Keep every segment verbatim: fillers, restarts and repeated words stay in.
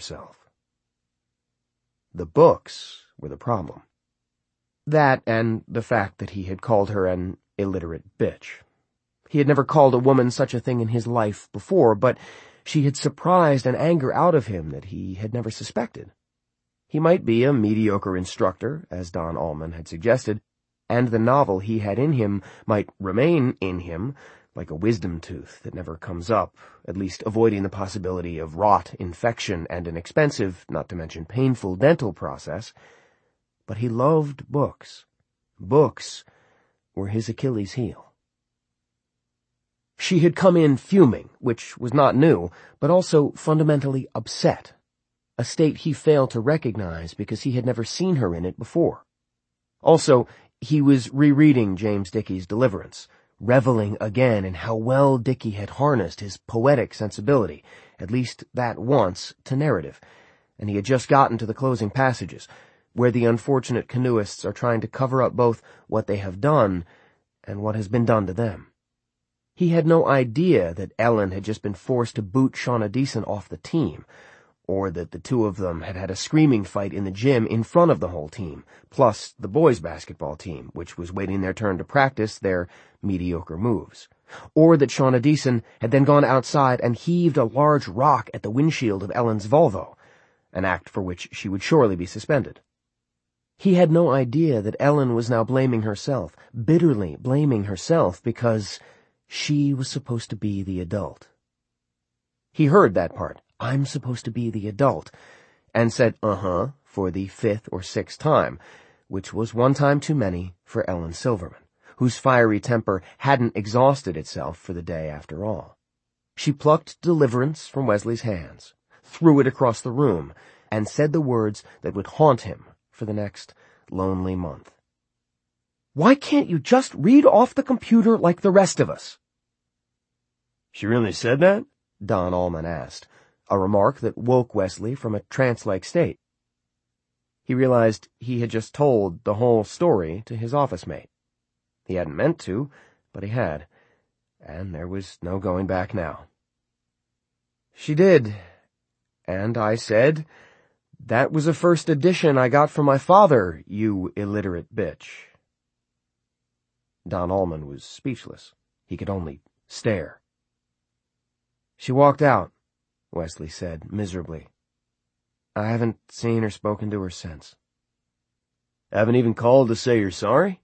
herself. The books were the problem. That and the fact that he had called her an illiterate bitch. He had never called a woman such a thing in his life before, but she had surprised an anger out of him that he had never suspected. He might be a mediocre instructor, as Don Allman had suggested, and the novel he had in him might remain in him, like a wisdom tooth that never comes up, at least avoiding the possibility of rot, infection, and an expensive, not to mention painful, dental process. But he loved books. Books were his Achilles heel. She had come in fuming, which was not new, but also fundamentally upset, a state he failed to recognize because he had never seen her in it before. Also, he was rereading James Dickey's Deliverance, reveling again in how well Dickey had harnessed his poetic sensibility, at least that once, to narrative, and he had just gotten to the closing passages, where the unfortunate canoeists are trying to cover up both what they have done and what has been done to them. He had no idea that Ellen had just been forced to boot Shauna Deason off the team, or that the two of them had had a screaming fight in the gym in front of the whole team, plus the boys' basketball team, which was waiting their turn to practice their mediocre moves, or that Shauna Deason had then gone outside and heaved a large rock at the windshield of Ellen's Volvo, an act for which she would surely be suspended. He had no idea that Ellen was now blaming herself, bitterly blaming herself, because she was supposed to be the adult. He heard that part, "I'm supposed to be the adult," and said uh-huh for the fifth or sixth time, which was one time too many for Ellen Silverman, whose fiery temper hadn't exhausted itself for the day after all. She plucked Deliverance from Wesley's hands, threw it across the room, and said the words that would haunt him for the next lonely month. "Why can't you just read off the computer like the rest of us?" "She really said that?" Don Allman asked, a remark that woke Wesley from a trance-like state. He realized he had just told the whole story to his office mate. He hadn't meant to, but he had, and there was no going back now. "She did, and I said, 'That was a first edition I got from my father, you illiterate bitch.'" Don Allman was speechless. He could only stare. "She walked out," Wesley said miserably. "I haven't seen or spoken to her since." "Haven't even called to say you're sorry?"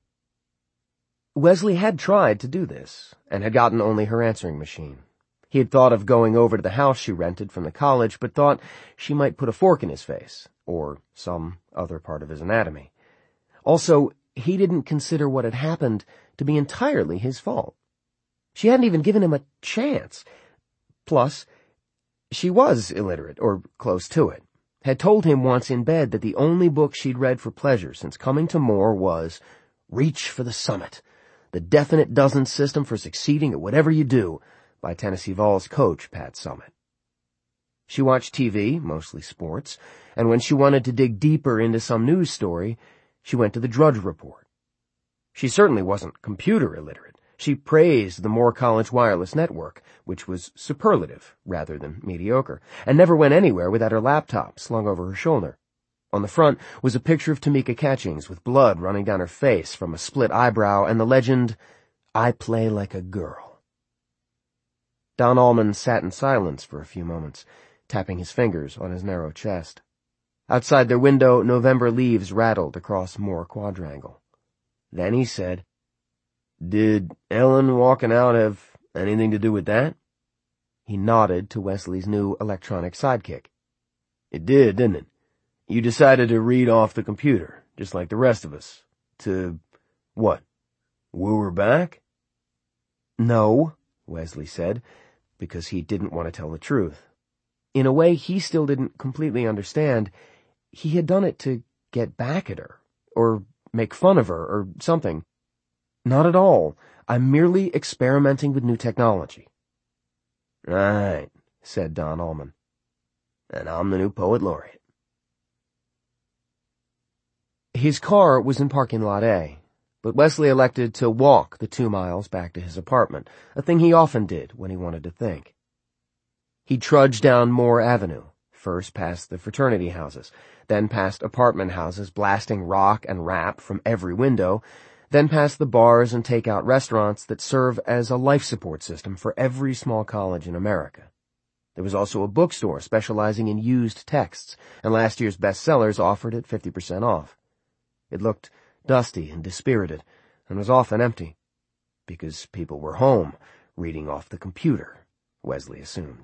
Wesley had tried to do this, and had gotten only her answering machine. He had thought of going over to the house she rented from the college, but thought she might put a fork in his face, or some other part of his anatomy. Also, he didn't consider what had happened to be entirely his fault. She hadn't even given him a chance. Plus, she was illiterate, or close to it, had told him once in bed that the only book she'd read for pleasure since coming to Moore was Reach for the Summit, the Definite Dozen System for Succeeding at Whatever You Do, by Tennessee Vols coach Pat Summitt. She watched T V, mostly sports, and when she wanted to dig deeper into some news story, she went to the Drudge Report. She certainly wasn't computer illiterate. She praised the Moore College Wireless Network, which was superlative rather than mediocre, and never went anywhere without her laptop slung over her shoulder. On the front was a picture of Tamika Catchings with blood running down her face from a split eyebrow and the legend, "I play like a girl." Don Allman sat in silence for a few moments, tapping his fingers on his narrow chest. Outside their window, November leaves rattled across Moore Quadrangle. Then he said, "Did Ellen walking out have anything to do with that?" He nodded to Wesley's new electronic sidekick. "It did, didn't it? You decided to read off the computer, just like the rest of us. To, what, woo her back?" "No," Wesley said, because he didn't want to tell the truth. In a way he still didn't completely understand. He had done it to get back at her, or make fun of her, or something. "Not at all. I'm merely experimenting with new technology." "Right," said Don Allman. "And I'm the new poet laureate." His car was in parking lot A, but Wesley elected to walk the two miles back to his apartment, a thing he often did when he wanted to think. He trudged down Moore Avenue, first past the fraternity houses, then past apartment houses blasting rock and rap from every window, then past the bars and take-out restaurants that serve as a life support system for every small college in America. There was also a bookstore specializing in used texts, and last year's bestsellers offered at fifty percent off. It looked dusty and dispirited, and was often empty, because people were home, reading off the computer, Wesley assumed.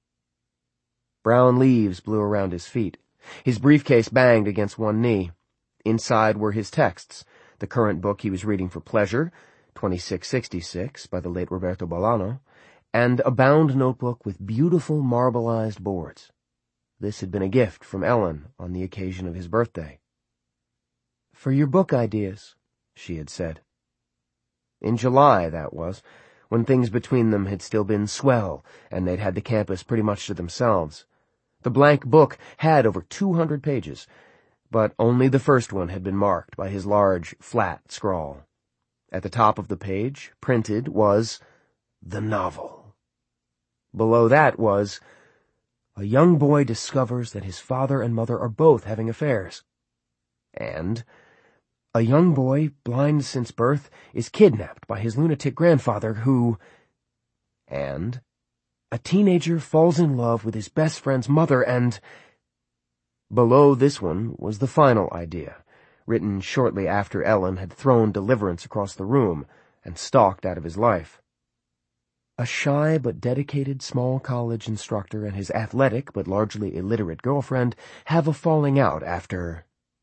Brown leaves blew around his feet. His briefcase banged against one knee. Inside were his texts, the current book he was reading for pleasure, twenty-six sixty-six, by the late Roberto Bolano, and a bound notebook with beautiful marbleized boards. This had been a gift from Ellen on the occasion of his birthday. "For your book ideas," she had said. In July, that was, when things between them had still been swell, and they'd had the campus pretty much to themselves. The blank book had over two hundred pages, but only the first one had been marked by his large, flat scrawl. At the top of the page, printed, was the novel. Below that was, "A young boy discovers that his father and mother are both having affairs." And, "A young boy, blind since birth, is kidnapped by his lunatic grandfather who..." And, "A teenager falls in love with his best friend's mother and..." Below this one was the final idea, written shortly after Ellen had thrown Deliverance across the room and stalked out of his life. A shy but dedicated small college instructor and his athletic but largely illiterate girlfriend have a falling out after...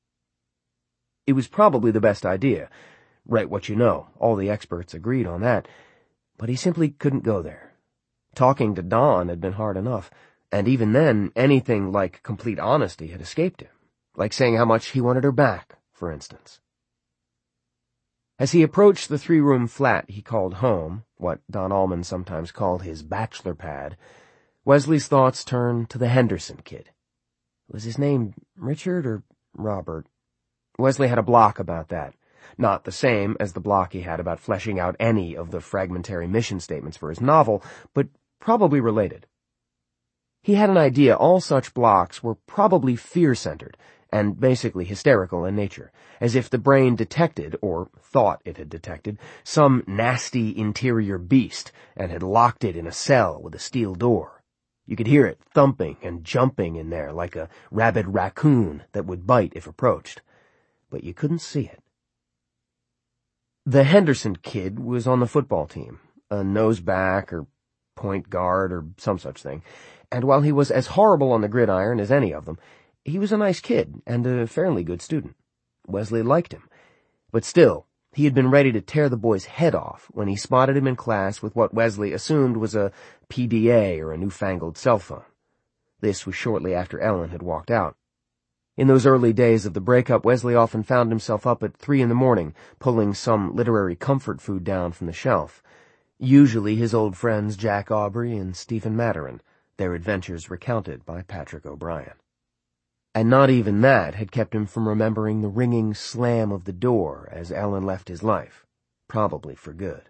It was probably the best idea. Write what you know. All the experts agreed on that. But he simply couldn't go there. Talking to Dawn had been hard enough, and even then, anything like complete honesty had escaped him, like saying how much he wanted her back, for instance. As he approached the three-room flat he called home, what Don Allman sometimes called his bachelor pad, Wesley's thoughts turned to the Henderson kid. Was his name Richard or Robert? Wesley had a block about that. Not the same as the block he had about fleshing out any of the fragmentary mission statements for his novel, but probably related. He had an idea all such blocks were probably fear-centered and basically hysterical in nature, as if the brain detected, or thought it had detected, some nasty interior beast and had locked it in a cell with a steel door. You could hear it thumping and jumping in there like a rabid raccoon that would bite if approached, but you couldn't see it. The Henderson kid was on the football team, a nose-back or point guard or some such thing, and while he was as horrible on the gridiron as any of them, he was a nice kid and a fairly good student. Wesley liked him, but still, he had been ready to tear the boy's head off when he spotted him in class with what Wesley assumed was a P D A or a newfangled cell phone. This was shortly after Ellen had walked out. In those early days of the breakup, Wesley often found himself up at three in the morning, pulling some literary comfort food down from the shelf. Usually his old friends Jack Aubrey and Stephen Maturin, their adventures recounted by Patrick O'Brien. And not even that had kept him from remembering the ringing slam of the door as Ellen left his life, probably for good.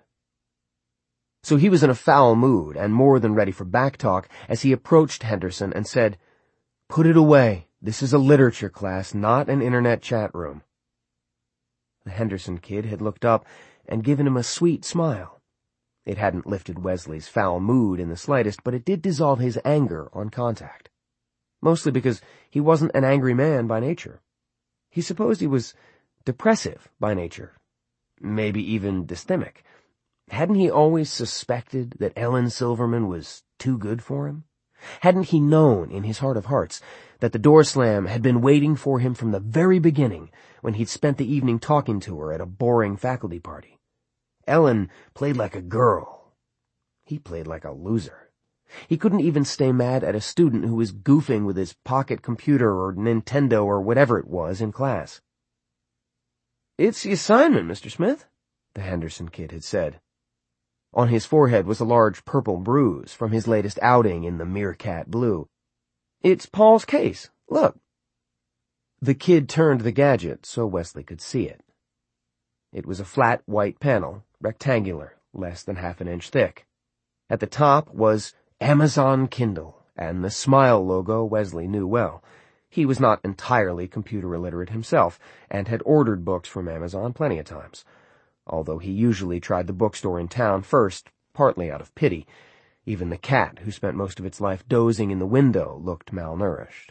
So he was in a foul mood and more than ready for backtalk as he approached Henderson and said, "Put it away. This is a literature class, not an internet chat room." The Henderson kid had looked up and given him a sweet smile. It hadn't lifted Wesley's foul mood in the slightest, but it did dissolve his anger on contact. Mostly because he wasn't an angry man by nature. He supposed he was depressive by nature, maybe even dysthymic. Hadn't he always suspected that Ellen Silverman was too good for him? Hadn't he known in his heart of hearts that the door slam had been waiting for him from the very beginning when he'd spent the evening talking to her at a boring faculty party? Ellen played like a girl. He played like a loser. He couldn't even stay mad at a student who was goofing with his pocket computer or Nintendo or whatever it was in class. "It's the assignment, Mister Smith," the Henderson kid had said. On his forehead was a large purple bruise from his latest outing in the meerkat blue. "It's Paul's case. Look." The kid turned the gadget so Wesley could see it. It was a flat white panel, rectangular, less than half an inch thick. At the top was Amazon Kindle, and the Smile logo Wesley knew well. He was not entirely computer illiterate himself, and had ordered books from Amazon plenty of times, although he usually tried the bookstore in town first, partly out of pity. Even the cat, who spent most of its life dozing in the window, looked malnourished.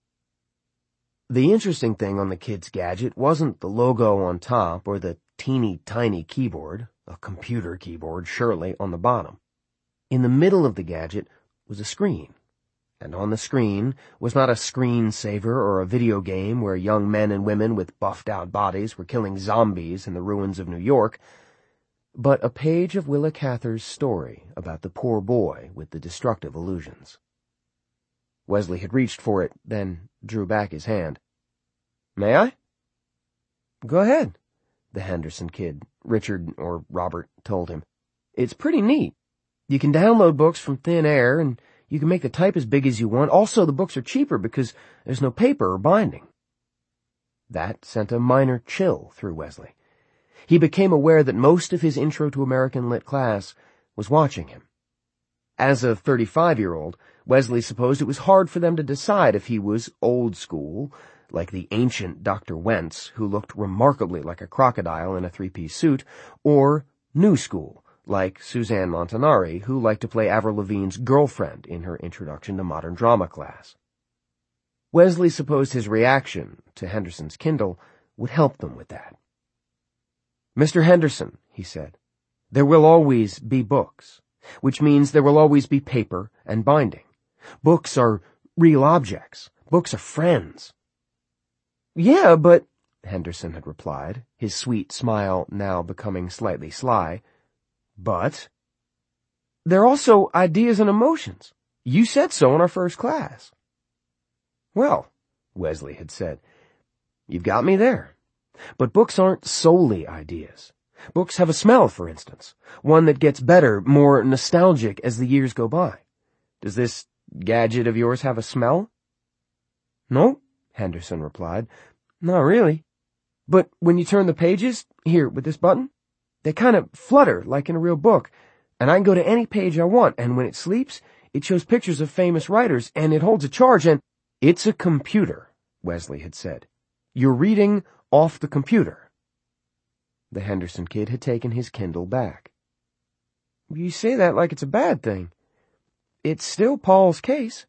The interesting thing on the kid's gadget wasn't the logo on top or the teeny-tiny keyboard, a computer keyboard surely, on the bottom. In the middle of the gadget was a screen, and on the screen was not a screensaver or a video game where young men and women with buffed-out bodies were killing zombies in the ruins of New York, but a page of Willa Cather's story about the poor boy with the destructive illusions. Wesley had reached for it, then drew back his hand. "May I?" "Go ahead," the Henderson kid, Richard or Robert, told him. "It's pretty neat. You can download books from thin air, and you can make the type as big as you want. Also, the books are cheaper because there's no paper or binding." That sent a minor chill through Wesley. He became aware that most of his Intro to American Lit class was watching him. As a thirty-five-year-old, Wesley supposed it was hard for them to decide if he was old school, like the ancient Doctor Wentz, who looked remarkably like a crocodile in a three-piece suit, or new school, like Suzanne Montanari, who liked to play Avril Lavigne's girlfriend in her Introduction to Modern Drama class. Wesley supposed his reaction to Henderson's Kindle would help them with that. "Mister Henderson," he said, "there will always be books, which means there will always be paper and binding. Books are real objects. Books are friends." "Yeah, but," Henderson had replied, his sweet smile now becoming slightly sly, "but they're also ideas and emotions. You said so in our first class." "Well," Wesley had said, "you've got me there. But books aren't solely ideas. Books have a smell, for instance, one that gets better, more nostalgic as the years go by. Does this gadget of yours have a smell?" "No," Henderson replied, "not really. But when you turn the pages, here, with this button, they kind of flutter like in a real book, and I can go to any page I want, and when it sleeps, it shows pictures of famous writers, and it holds a charge, and—" "It's a computer," Wesley had said. "You're reading off the computer." The Henderson kid had taken his Kindle back. "You say that like it's a bad thing. It's still Paul's case."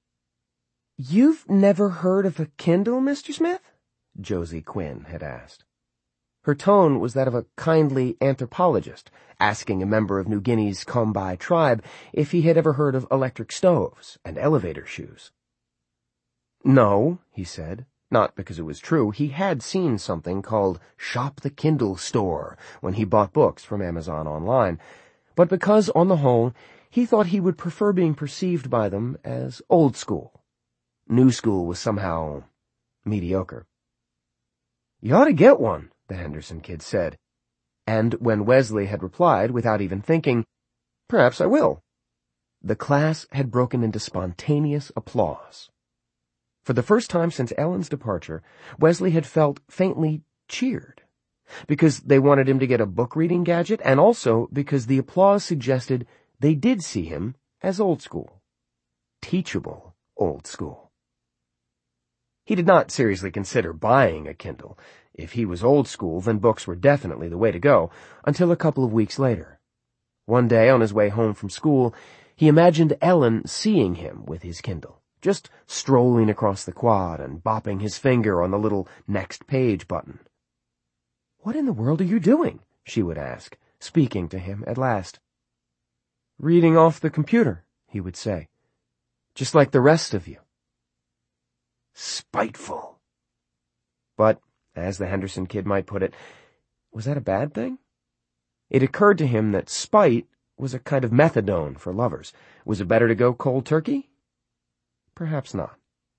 "You've never heard of a Kindle, Mister Smith?" Josie Quinn had asked. Her tone was that of a kindly anthropologist asking a member of New Guinea's Kombai tribe if he had ever heard of electric stoves and elevator shoes. "No," he said. Not because it was true. He had seen something called Shop the Kindle Store when he bought books from Amazon online, but because, on the whole, he thought he would prefer being perceived by them as old school. New school was somehow mediocre. "You ought to get one," the Henderson kid said, and when Wesley had replied, without even thinking, "Perhaps I will," the class had broken into spontaneous applause. For the first time since Ellen's departure, Wesley had felt faintly cheered, because they wanted him to get a book-reading gadget, and also because the applause suggested they did see him as old school. Teachable old school. He did not seriously consider buying a Kindle. If he was old school, then books were definitely the way to go, until a couple of weeks later. One day, on his way home from school, he imagined Ellen seeing him with his Kindle, just strolling across the quad and bopping his finger on the little next page button. "What in the world are you doing?" she would ask, speaking to him at last. "Reading off the computer," he would say, "just like the rest of you." Spiteful. But, as the Henderson kid might put it, was that a bad thing? It occurred to him that spite was a kind of methadone for lovers. Was it better to go cold turkey? Perhaps not.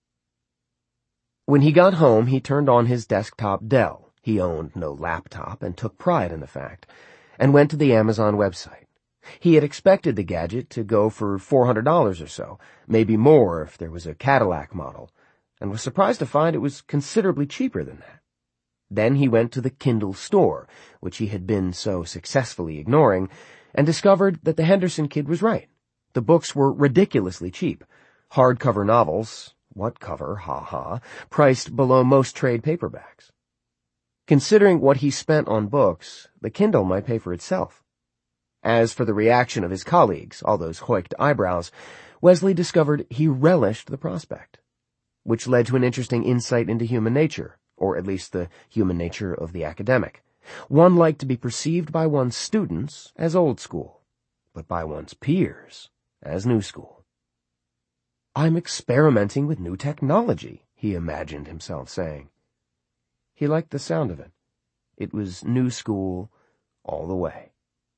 When he got home, he turned on his desktop Dell. He owned no laptop and took pride in the fact, and went to the Amazon website. He had expected the gadget to go for four hundred dollars or so, maybe more if there was a Cadillac model, and was surprised to find it was considerably cheaper than that. Then he went to the Kindle store, which he had been so successfully ignoring, and discovered that the Henderson kid was right. The books were ridiculously cheap, Hardcover novels, what cover, ha-ha, priced below most trade paperbacks. Considering what he spent on books, the Kindle might pay for itself. As for the reaction of his colleagues, all those hoiked eyebrows, Wesley discovered he relished the prospect, which led to an interesting insight into human nature, or at least the human nature of the academic. One liked to be perceived by one's students as old school, but by one's peers as new school. "I'm experimenting with new technology," he imagined himself saying. He liked the sound of it. It was new school all the way.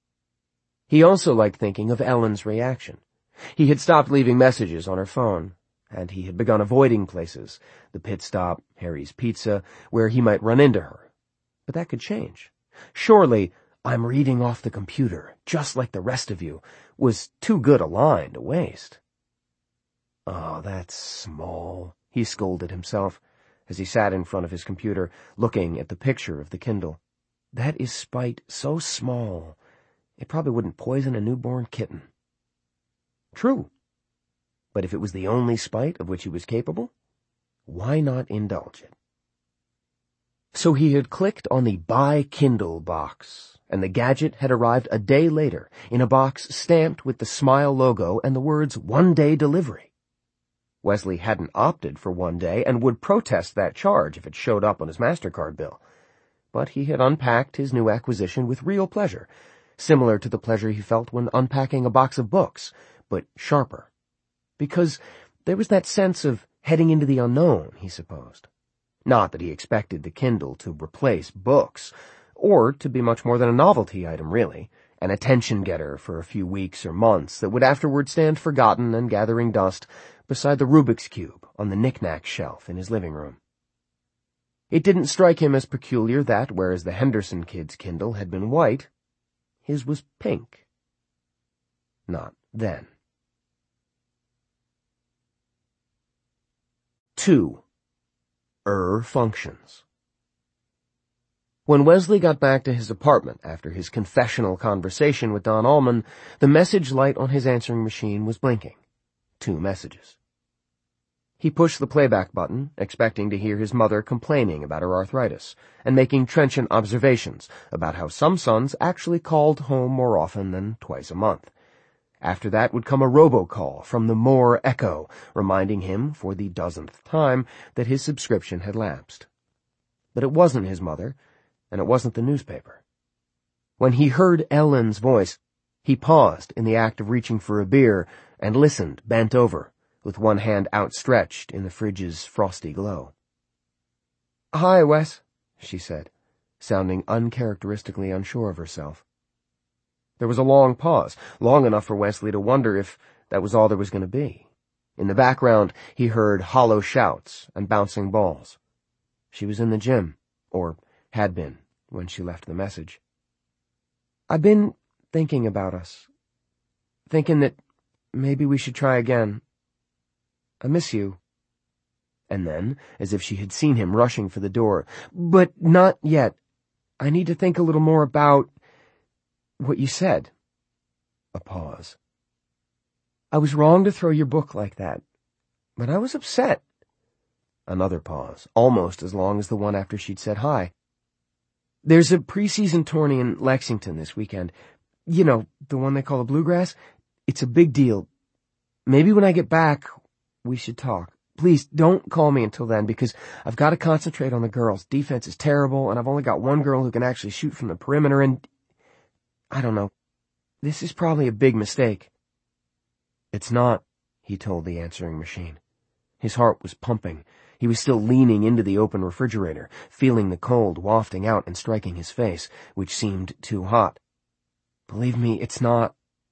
He also liked thinking of Ellen's reaction. He had stopped leaving messages on her phone, and he had begun avoiding places, the pit stop, Harry's Pizza, where he might run into her. But that could change. Surely, "I'm reading off the computer, just like the rest of you," was too good a line to waste. "Oh, that's small," he scolded himself, as he sat in front of his computer, looking at the picture of the Kindle. "That is spite so small, it probably wouldn't poison a newborn kitten." True. But if it was the only spite of which he was capable, why not indulge it? So he had clicked on the Buy Kindle box, and the gadget had arrived a day later in a box stamped with the Smile logo and the words one-day delivery. Wesley hadn't opted for one day and would protest that charge if it showed up on his MasterCard bill. But he had unpacked his new acquisition with real pleasure, similar to the pleasure he felt when unpacking a box of books, but sharper. Because there was that sense of heading into the unknown, he supposed. Not that he expected the Kindle to replace books, or to be much more than a novelty item, really, an attention-getter for a few weeks or months that would afterward stand forgotten and gathering dust beside the Rubik's Cube on the knick-knack shelf in his living room. It didn't strike him as peculiar that, whereas the Henderson kids' Kindle had been white, his was pink. Not then. Two. Er functions. When Wesley got back to his apartment after his confessional conversation with Don Allman, the message light on his answering machine was blinking. Two messages. He pushed the playback button, expecting to hear his mother complaining about her arthritis and making trenchant observations about how some sons actually called home more often than twice a month. After that would come a robocall from the Moore Echo, reminding him for the dozenth time that his subscription had lapsed. But it wasn't his mother, and it wasn't the newspaper. When he heard Ellen's voice, he paused in the act of reaching for a beer and listened, bent over, with one hand outstretched in the fridge's frosty glow. "Hi, Wes," she said, sounding uncharacteristically unsure of herself. There was a long pause, long enough for Wesley to wonder if that was all there was going to be. In the background, he heard hollow shouts and bouncing balls. She was in the gym, or had been, when she left the message. "I've been thinking about us. Thinking that maybe we should try again. I miss you." And then, as if she had seen him rushing for the door, "But not yet. I need to think a little more about what you said." A pause. "I was wrong to throw your book like that, but I was upset." Another pause, almost as long as the one after she'd said hi. "There's a preseason tourney in Lexington this weekend. You know, the one they call the Bluegrass. It's a big deal. Maybe when I get back, we should talk. Please don't call me until then, because I've got to concentrate on the girls. Defense is terrible, and I've only got one girl who can actually shoot from the perimeter, and I don't know. This is probably a big mistake." "It's not," he told the answering machine. His heart was pumping. He was still leaning into the open refrigerator, feeling the cold wafting out and striking his face, which seemed too hot. "Believe me, it's not.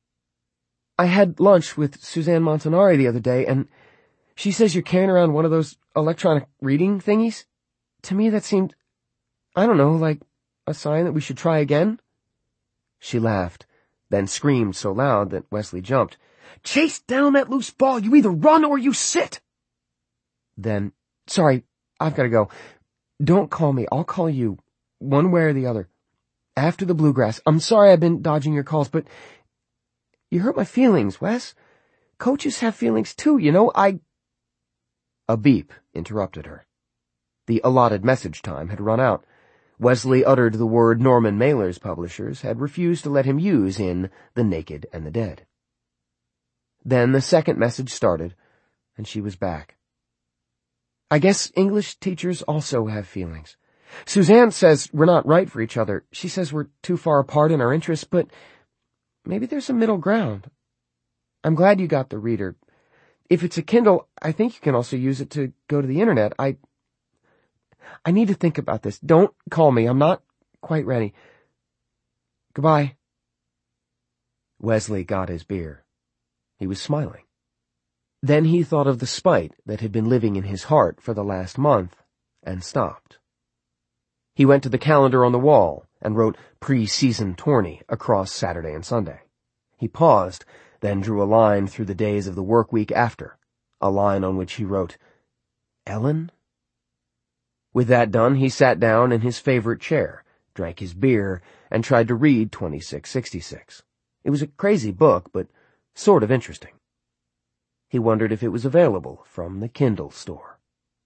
I had lunch with Suzanne Montanari the other day, and she says you're carrying around one of those electronic reading thingies. To me, that seemed, I don't know, like a sign that we should try again." She laughed, then screamed so loud that Wesley jumped. "Chase down that loose ball! You either run or you sit!" Then, "Sorry, I've got to go. Don't call me. I'll call you, one way or the other. After the Bluegrass. I'm sorry I've been dodging your calls, but you hurt my feelings, Wes. Coaches have feelings too, you know, I— A beep interrupted her. The allotted message time had run out. Wesley uttered the word Norman Mailer's publishers had refused to let him use in The Naked and the Dead. Then the second message started, and she was back. I guess English teachers also have feelings. Suzanne says we're not right for each other. She says we're too far apart in our interests, but maybe there's a middle ground. I'm glad you got the reader. If it's a Kindle, I think you can also use it to go to the internet. I... I need to think about this. Don't call me. I'm not quite ready. Goodbye. Wesley got his beer. He was smiling. Then he thought of the spite that had been living in his heart for the last month, and stopped. He went to the calendar on the wall and wrote pre-season tourney across Saturday and Sunday. He paused, then drew a line through the days of the work week after, a line on which he wrote, Ellen? With that done, he sat down in his favorite chair, drank his beer, and tried to read twenty-six sixty-six. It was a crazy book, but sort of interesting. He wondered if it was available from the Kindle store.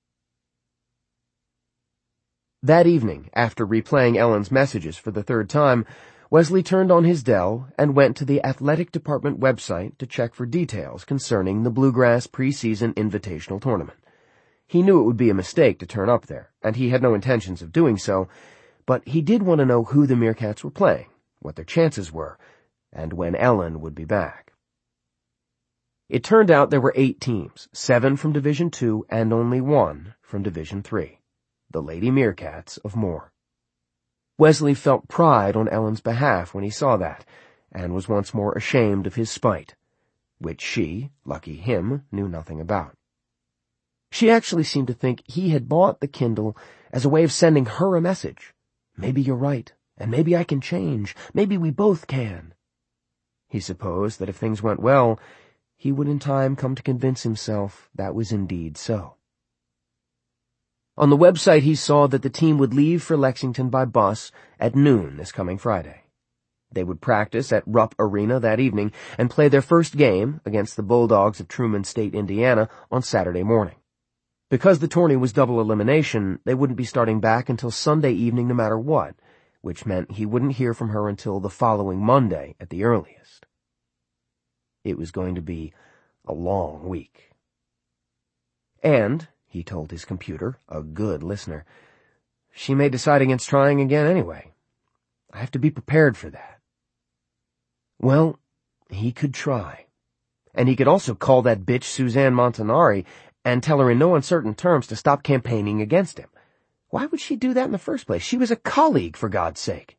That evening, after replaying Ellen's messages for the third time, Wesley turned on his Dell and went to the athletic department website to check for details concerning the Bluegrass preseason invitational tournament. He knew it would be a mistake to turn up there, and he had no intentions of doing so, but he did want to know who the Meerkats were playing, what their chances were, and when Ellen would be back. It turned out there were eight teams, seven from Division Two and only one from Division Three, the Lady Meerkats of Moore. Wesley felt pride on Ellen's behalf when he saw that, and was once more ashamed of his spite, which she, lucky him, knew nothing about. She actually seemed to think he had bought the Kindle as a way of sending her a message. Maybe you're right, and maybe I can change. Maybe we both can. He supposed that if things went well, he would in time come to convince himself that was indeed so. On the website he saw that the team would leave for Lexington by bus at noon this coming Friday. They would practice at Rupp Arena that evening and play their first game against the Bulldogs of Truman State, Indiana, on Saturday morning. Because the tourney was double elimination, they wouldn't be starting back until Sunday evening no matter what, which meant he wouldn't hear from her until the following Monday at the earliest. It was going to be a long week. And, he told his computer, a good listener, she may decide against trying again anyway. I have to be prepared for that. Well, he could try. And he could also call that bitch Suzanne Montanari and tell her in no uncertain terms to stop campaigning against him. Why would she do that in the first place? She was a colleague, for God's sake.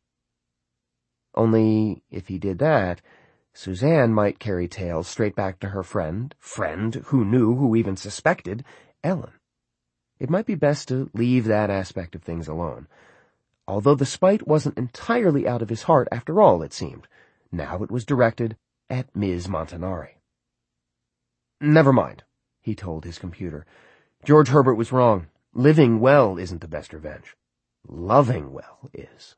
Only, if he did that, Suzanne might carry tales straight back to her friend, friend who knew, who even suspected, Ellen. It might be best to leave that aspect of things alone, although the spite wasn't entirely out of his heart after all, it seemed. Now it was directed at Miz Montanari. Never mind, he told his computer. George Herbert was wrong. Living well isn't the best revenge. Loving well is.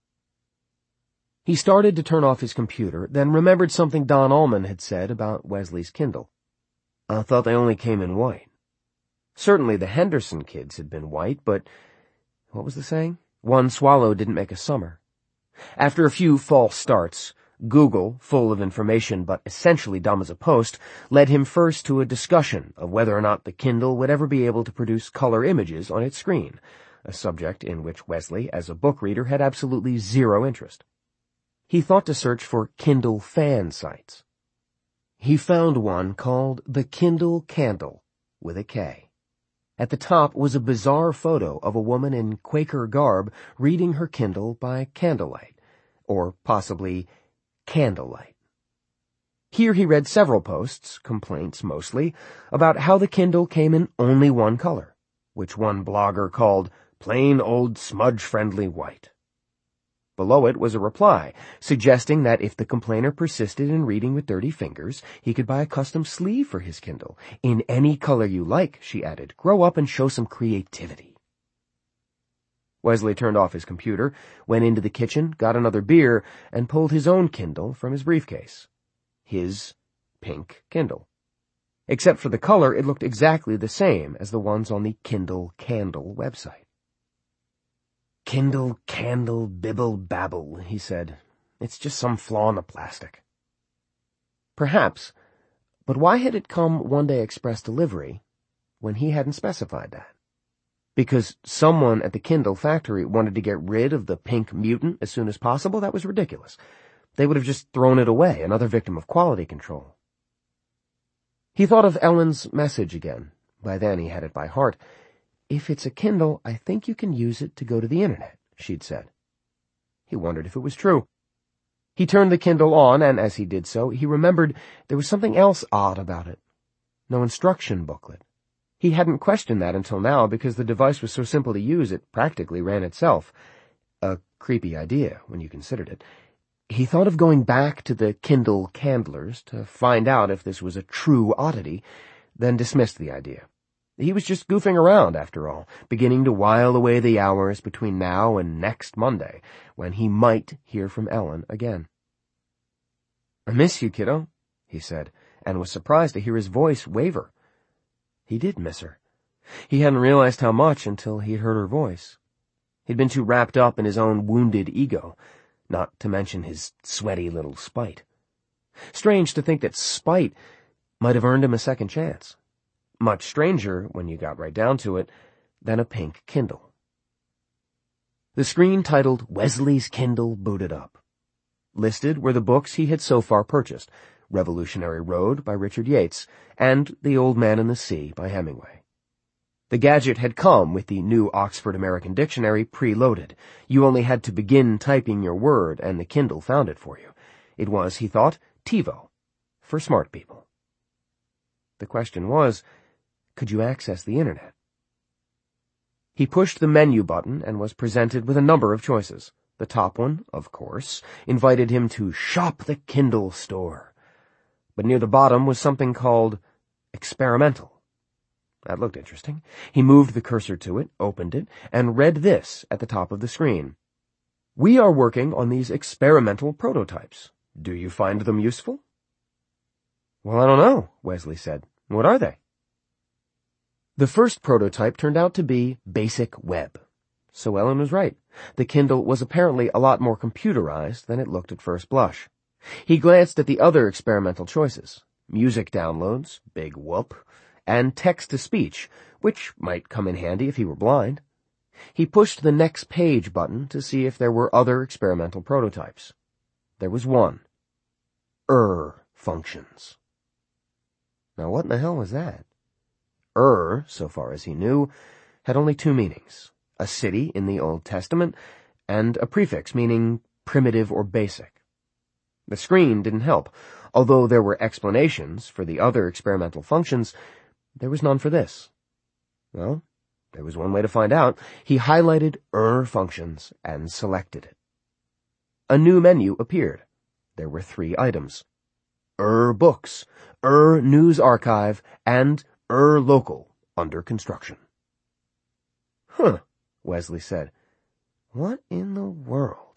He started to turn off his computer, then remembered something Don Allman had said about Wesley's Kindle. I thought they only came in white. Certainly the Henderson kids had been white, but what was the saying? One swallow didn't make a summer. After a few false starts, Google, full of information but essentially dumb as a post, led him first to a discussion of whether or not the Kindle would ever be able to produce color images on its screen, a subject in which Wesley, as a book reader, had absolutely zero interest. He thought to search for Kindle fan sites. He found one called The Kindle Candle, with a K. At the top was a bizarre photo of a woman in Quaker garb reading her Kindle by candlelight, or possibly candlelight. Here he read several posts, complaints mostly, about how the Kindle came in only one color, which one blogger called plain old smudge-friendly white. Below it was a reply, suggesting that if the complainer persisted in reading with dirty fingers, he could buy a custom sleeve for his Kindle. In any color you like, she added. Grow up and show some creativity. Wesley turned off his computer, went into the kitchen, got another beer, and pulled his own Kindle from his briefcase. His pink Kindle. Except for the color, it looked exactly the same as the ones on the Kindle Candle website. Kindle, Candle, Bibble, Babble, he said. It's just some flaw in the plastic. Perhaps, but why had it come one-day express delivery when he hadn't specified that? Because someone at the Kindle factory wanted to get rid of the pink mutant as soon as possible? That was ridiculous. They would have just thrown it away, another victim of quality control. He thought of Ellen's message again. By then he had it by heart. If it's a Kindle, I think you can use it to go to the internet, she'd said. He wondered if it was true. He turned the Kindle on, and as he did so, he remembered there was something else odd about it. No instruction booklet. He hadn't questioned that until now because the device was so simple to use it practically ran itself. A creepy idea when you considered it. He thought of going back to the Kindle Candlers to find out if this was a true oddity, then dismissed the idea. He was just goofing around, after all, beginning to while away the hours between now and next Monday, when he might hear from Ellen again. "I miss you, kiddo," he said, and was surprised to hear his voice waver. He did miss her. He hadn't realized how much until he'd heard her voice. He'd been too wrapped up in his own wounded ego, not to mention his sweaty little spite. Strange to think that spite might have earned him a second chance. Much stranger, when you got right down to it, than a pink Kindle. The screen titled Wesley's Kindle booted up. Listed were the books he had so far purchased, Revolutionary Road by Richard Yates, and The Old Man and the Sea by Hemingway. The gadget had come with the new Oxford American Dictionary preloaded. You only had to begin typing your word, and the Kindle found it for you. It was, he thought, TiVo, for smart people. The question was, could you access the internet? He pushed the menu button and was presented with a number of choices. The top one, of course, invited him to shop the Kindle store. But near the bottom was something called experimental. That looked interesting. He moved the cursor to it, opened it, and read this at the top of the screen. "We are working on these experimental prototypes. Do you find them useful?" "Well, I don't know," Wesley said. "What are they?" The first prototype turned out to be Basic Web. So Ellen was right. The Kindle was apparently a lot more computerized than it looked at first blush. He glanced at the other experimental choices. Music downloads, big whoop, and text-to-speech, which might come in handy if he were blind. He pushed the next page button to see if there were other experimental prototypes. There was one. Er functions. Now what in the hell was that? Er, so far as he knew, had only two meanings. A city in the Old Testament, and a prefix meaning primitive or basic. The screen didn't help. Although there were explanations for the other experimental functions, there was none for this. Well, there was one way to find out. He highlighted Er functions and selected it. A new menu appeared. There were three items. Er books, Er news archive, and Er local under construction. Huh, Wesley said. What in the world?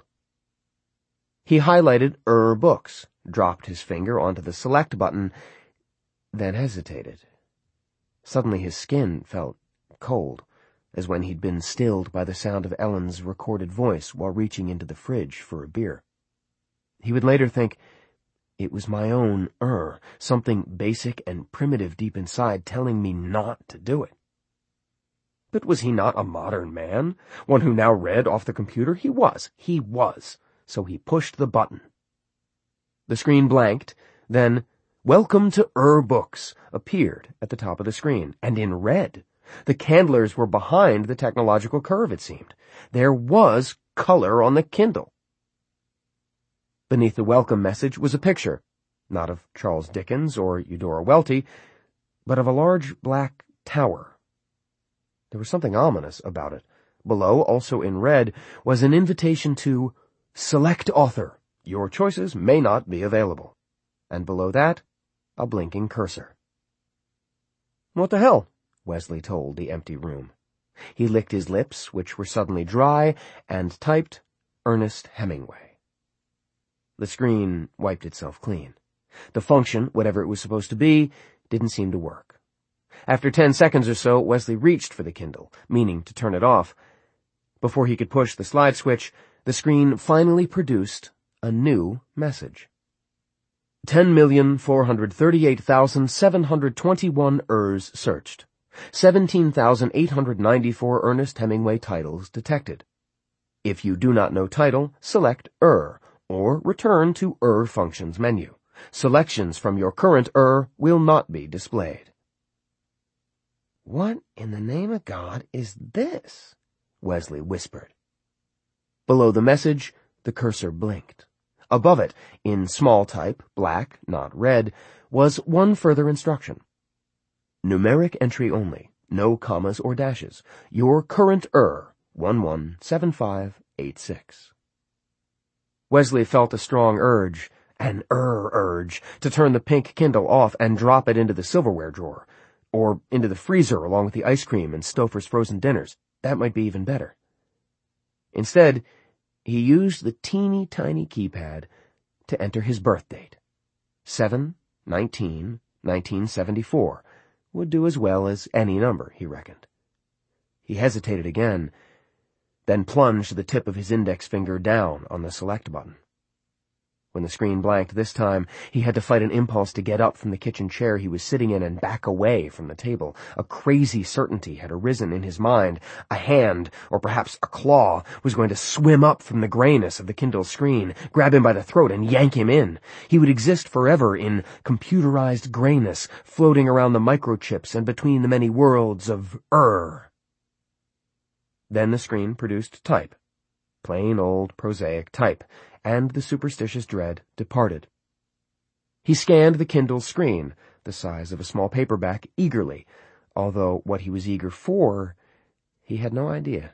He highlighted Er books, dropped his finger onto the select button, then hesitated. Suddenly his skin felt cold, as when he'd been stilled by the sound of Ellen's recorded voice while reaching into the fridge for a beer. He would later think, it was my own Er, something basic and primitive deep inside telling me not to do it. But was he not a modern man? One who now read off the computer? He was. He was. So he pushed the button. The screen blanked, then Welcome to Er Books appeared at the top of the screen, and in red. The Candlers were behind the technological curve, it seemed. There was color on the Kindle. Beneath the welcome message was a picture, not of Charles Dickens or Eudora Welty, but of a large black tower. There was something ominous about it. Below, also in red, was an invitation to Select Author. Your choices may not be available. And below that, a blinking cursor. What the hell? Wesley told the empty room. He licked his lips, which were suddenly dry, and typed Ernest Hemingway. The screen wiped itself clean. The function, whatever it was supposed to be, didn't seem to work. After ten seconds or so, Wesley reached for the Kindle, meaning to turn it off. Before he could push the slide switch, the screen finally produced a new message. ten million four hundred thirty-eight thousand seven hundred twenty-one Ers searched. seventeen thousand eight hundred ninety-four Ernest Hemingway titles detected. If you do not know title, select Er, or return to Er Functions menu. Selections from your current Er will not be displayed. "What in the name of God is this?" Wesley whispered. Below the message, the cursor blinked. Above it, in small type, black, not red, was one further instruction. Numeric entry only, no commas or dashes. Your current Er, one one seven five eight six. Wesley felt a strong urge, an Er urge, to turn the pink Kindle off and drop it into the silverware drawer, or into the freezer along with the ice cream and Stouffer's frozen dinners. That might be even better. Instead, he used the teeny tiny keypad to enter his birth date. seven nineteen nineteen seventy-four would do as well as any number, he reckoned. He hesitated again, then plunged the tip of his index finger down on the select button. When the screen blanked this time, he had to fight an impulse to get up from the kitchen chair he was sitting in and back away from the table. A crazy certainty had arisen in his mind. A hand, or perhaps a claw, was going to swim up from the grayness of the Kindle screen, grab him by the throat, and yank him in. He would exist forever in computerized grayness, floating around the microchips and between the many worlds of Er. Then the screen produced type. Plain old prosaic type, and the superstitious dread departed. He scanned the Kindle's screen, the size of a small paperback, eagerly, although what he was eager for, he had no idea.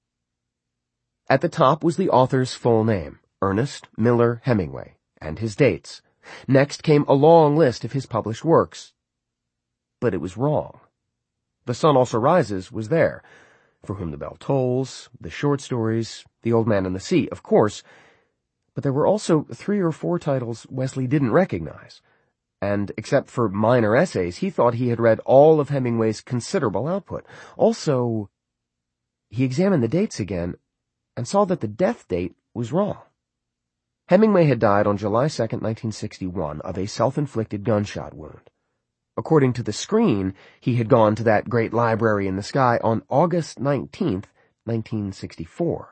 At the top was the author's full name, Ernest Miller Hemingway, and his dates. Next came a long list of his published works. But it was wrong. The Sun Also Rises was there, For Whom the Bell Tolls, the short stories, The Old Man and the Sea, of course, but there were also three or four titles Wesley didn't recognize, and except for minor essays, he thought he had read all of Hemingway's considerable output. Also, he examined the dates again and saw that the death date was wrong. Hemingway had died on July second, nineteen sixty-one, of a self-inflicted gunshot wound. According to the screen, he had gone to that great library in the sky on August nineteenth, nineteen sixty-four.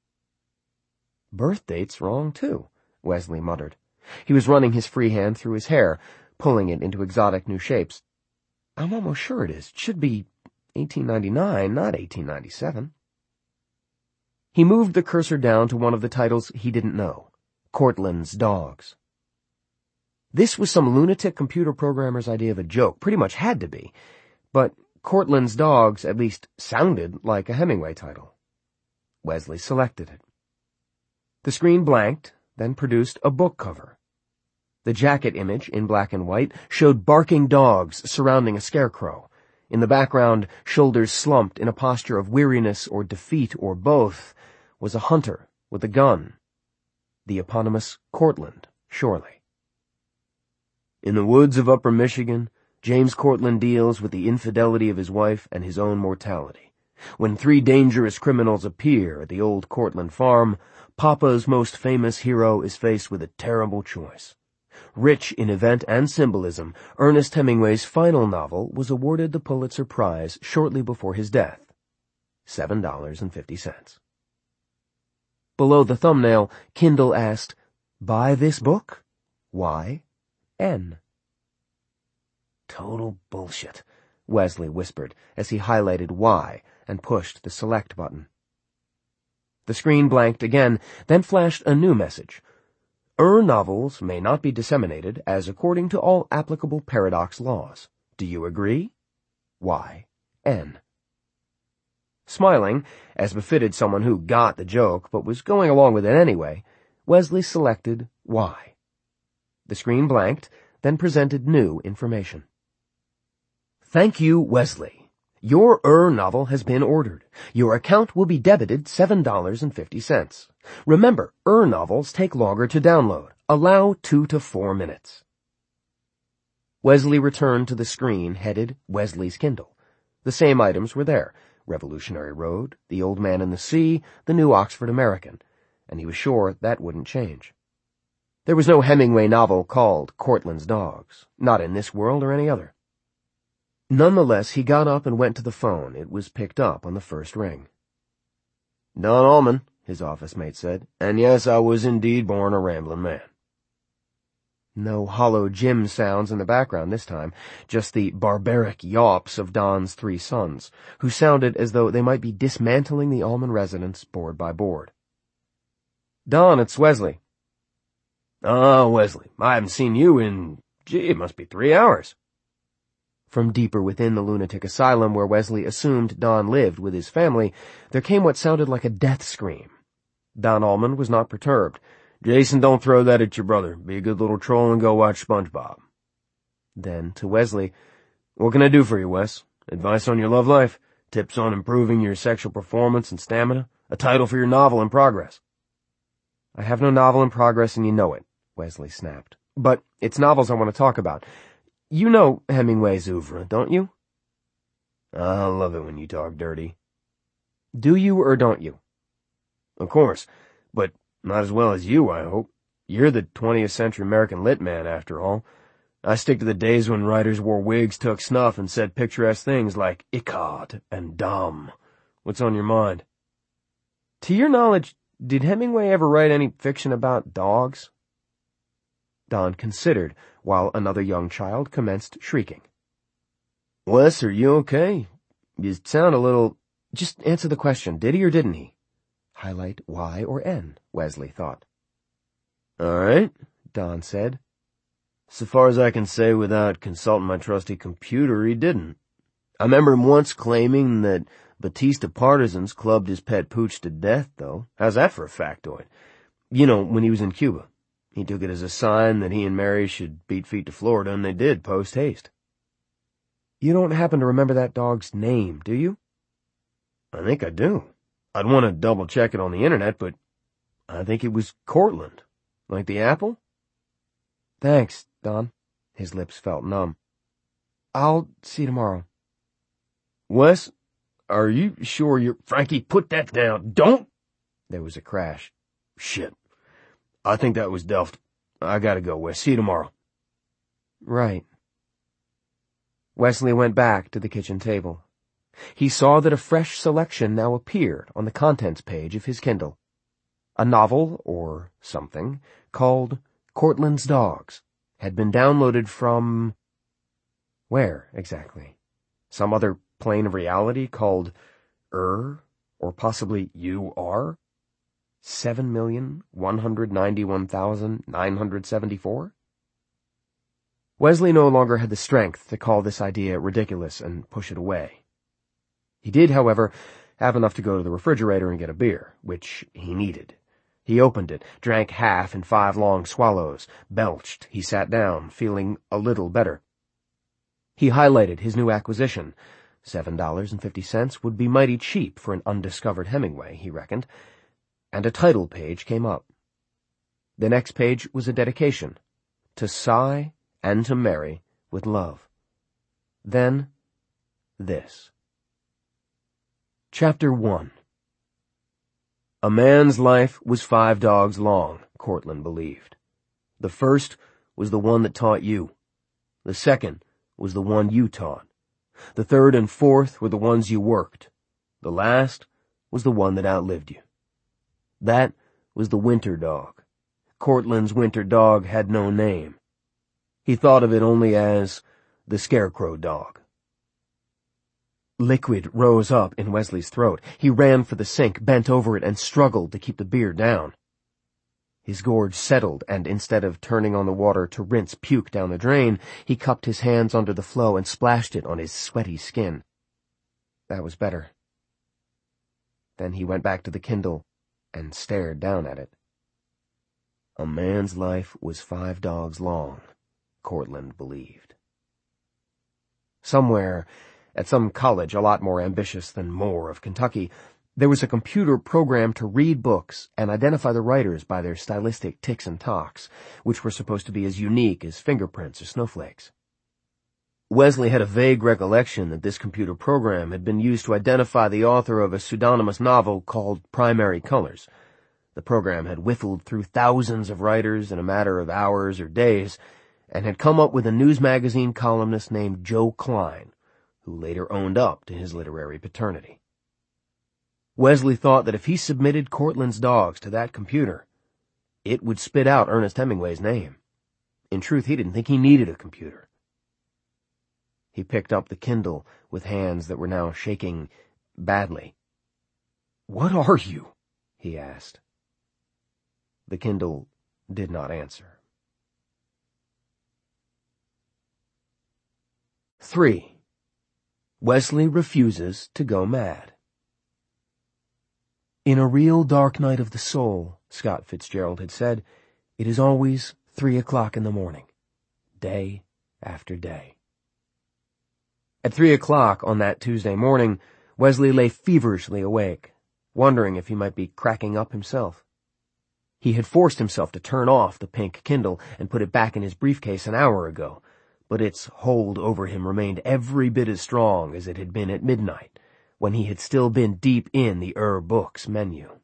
Birth date's wrong, too, Wesley muttered. He was running his free hand through his hair, pulling it into exotic new shapes. I'm almost sure it is. It should be eighteen ninety-nine, not eighteen ninety-seven. He moved the cursor down to one of the titles he didn't know, Cortland's Dogs. This was some lunatic computer programmer's idea of a joke, pretty much had to be, but Cortland's Dogs at least sounded like a Hemingway title. Wesley selected it. The screen blanked, then produced a book cover. The jacket image, in black and white, showed barking dogs surrounding a scarecrow. In the background, shoulders slumped in a posture of weariness or defeat or both, was a hunter with a gun. The eponymous Cortland, surely. In the woods of Upper Michigan, James Cortland deals with the infidelity of his wife and his own mortality. When three dangerous criminals appear at the old Cortland farm, Papa's most famous hero is faced with a terrible choice. Rich in event and symbolism, Ernest Hemingway's final novel was awarded the Pulitzer Prize shortly before his death. Seven dollars and fifty cents. Below the thumbnail, Kindle asked, "Buy this book? Y N." Total bullshit, Wesley whispered as he highlighted Y and pushed the select button. The screen blanked again, then flashed a new message. Er novels may not be disseminated as according to all applicable paradox laws. Do you agree? Y N. Smiling, as befitted someone who got the joke but was going along with it anyway, Wesley selected Y. The screen blanked, then presented new information. Thank you, Wesley. Your Er novel has been ordered. Your account will be debited seven dollars and fifty cents. Remember, Er novels take longer to download. Allow two to four minutes. Wesley returned to the screen headed Wesley's Kindle. The same items were there: Revolutionary Road, The Old Man and the Sea, The New Oxford American, and he was sure that wouldn't change. There was no Hemingway novel called Cortland's Dogs, not in this world or any other. Nonetheless, he got up and went to the phone. It was picked up on the first ring. "Don Allman," his office mate said, "and yes, I was indeed born a rambling man." No hollow Jim sounds in the background this time, just the barbaric yawps of Don's three sons, who sounded as though they might be dismantling the Allman residence board by board. "Don, it's Wesley." "Ah, Wesley, I haven't seen you in, gee, it must be three hours. From deeper within the lunatic asylum where Wesley assumed Don lived with his family, there came what sounded like a death scream. Don Allman was not perturbed. "Jason, don't throw that at your brother. Be a good little troll and go watch SpongeBob." Then, to Wesley, "What can I do for you, Wes? Advice on your love life? Tips on improving your sexual performance and stamina? A title for your novel in progress?" "I have no novel in progress and you know it," Wesley snapped. "But it's novels I want to talk about. You know Hemingway's oeuvre, don't you?" "I love it when you talk dirty." "Do you or don't you?" "Of course, but not as well as you, I hope. You're the twentieth century American lit man, after all. I stick to the days when writers wore wigs, took snuff, and said picturesque things like Icod and Dom. What's on your mind?" "To your knowledge, did Hemingway ever write any fiction about dogs?" Don considered, while another young child commenced shrieking. "Wes, are you okay? You sound a little—" "Just answer the question. Did he or didn't he?" Highlight Y or N, Wesley thought. "All right," Don said. "So far as I can say without consulting my trusty computer, he didn't. I remember him once claiming that Batista partisans clubbed his pet pooch to death, though. How's that for a factoid? You know, when he was in Cuba. He took it as a sign that he and Mary should beat feet to Florida, and they did, post-haste." "You don't happen to remember that dog's name, do you?" "I think I do. I'd want to double-check it on the internet, but I think it was Cortland. Like the apple?" "Thanks, Don." His lips felt numb. "I'll see you tomorrow." "Wes, are you sure you're—" "Frankie, put that down. Don't—" There was a crash. "Shit. I think that was Delft. I gotta go, Wes. See you tomorrow." "Right." Wesley went back to the kitchen table. He saw that a fresh selection now appeared on the contents page of his Kindle. A novel, or something, called Cortland's Dogs had been downloaded from... where, exactly? Some other plane of reality called Ur, or possibly U R? Seven million, one hundred ninety-one thousand, nine hundred seventy-four? Wesley no longer had the strength to call this idea ridiculous and push it away. He did, however, have enough to go to the refrigerator and get a beer, which he needed. He opened it, drank half in five long swallows, belched. He sat down, feeling a little better. He highlighted his new acquisition. Seven dollars and fifty cents would be mighty cheap for an undiscovered Hemingway, he reckoned, and a title page came up. The next page was a dedication, to Cy and to Mary with love. Then, this. Chapter one. A man's life was five dogs long, Cortland believed. The first was the one that taught you. The second was the one you taught. The third and fourth were the ones you worked. The last was the one that outlived you. That was the winter dog. Cortland's winter dog had no name. He thought of it only as the scarecrow dog. Liquid rose up in Wesley's throat. He ran for the sink, bent over it, and struggled to keep the beer down. His gorge settled, and instead of turning on the water to rinse puke down the drain, he cupped his hands under the flow and splashed it on his sweaty skin. That was better. Then he went back to the Kindle and stared down at it. A man's life was five dogs long, Cortland believed. Somewhere, at some college a lot more ambitious than Moore of Kentucky, there was a computer programmed to read books and identify the writers by their stylistic ticks and tocks, which were supposed to be as unique as fingerprints or snowflakes. Wesley had a vague recollection that this computer program had been used to identify the author of a pseudonymous novel called Primary Colors. The program had whiffled through thousands of writers in a matter of hours or days, and had come up with a news magazine columnist named Joe Klein, who later owned up to his literary paternity. Wesley thought that if he submitted Cortland's Dogs to that computer, it would spit out Ernest Hemingway's name. In truth, he didn't think he needed a computer. He picked up the Kindle with hands that were now shaking badly. "What are you?" he asked. The Kindle did not answer. Three. Wesley refuses to go mad. "In a real dark night of the soul," Scott Fitzgerald had said, "it is always three o'clock in the morning, day after day." At three o'clock on that Tuesday morning, Wesley lay feverishly awake, wondering if he might be cracking up himself. He had forced himself to turn off the pink Kindle and put it back in his briefcase an hour ago, but its hold over him remained every bit as strong as it had been at midnight, when he had still been deep in the Ur Books menu.